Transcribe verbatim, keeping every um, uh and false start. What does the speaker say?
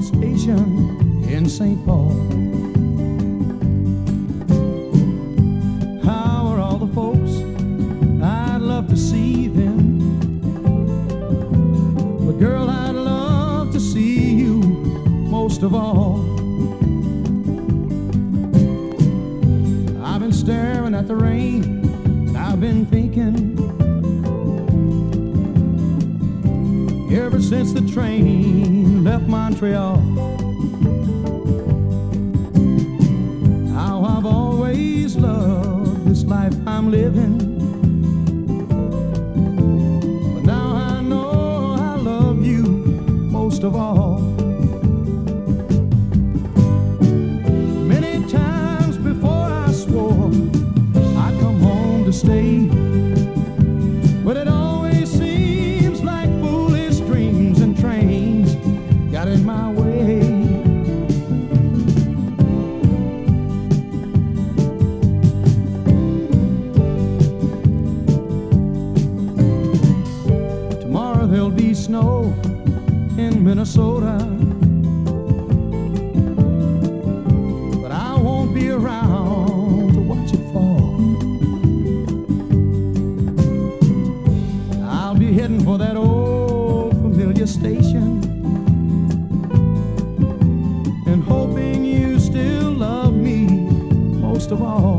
station in Saint Paul. How are all the folks? I'd love to see them. But girl, I'd love to see you most of all. I've been staring at the rain, and I've been thinking, ever since the train left Montreal, how I've always loved this life I'm living. But now I know I love you most of all. Many times before I swore I'd come home to stay, but it always seems like foolish dreams and trains got in my way. Tomorrow there'll be snow in Minnesota, but I won't be around to watch it fall. I'll be heading for that old familiar station and hoping you still love me most of all.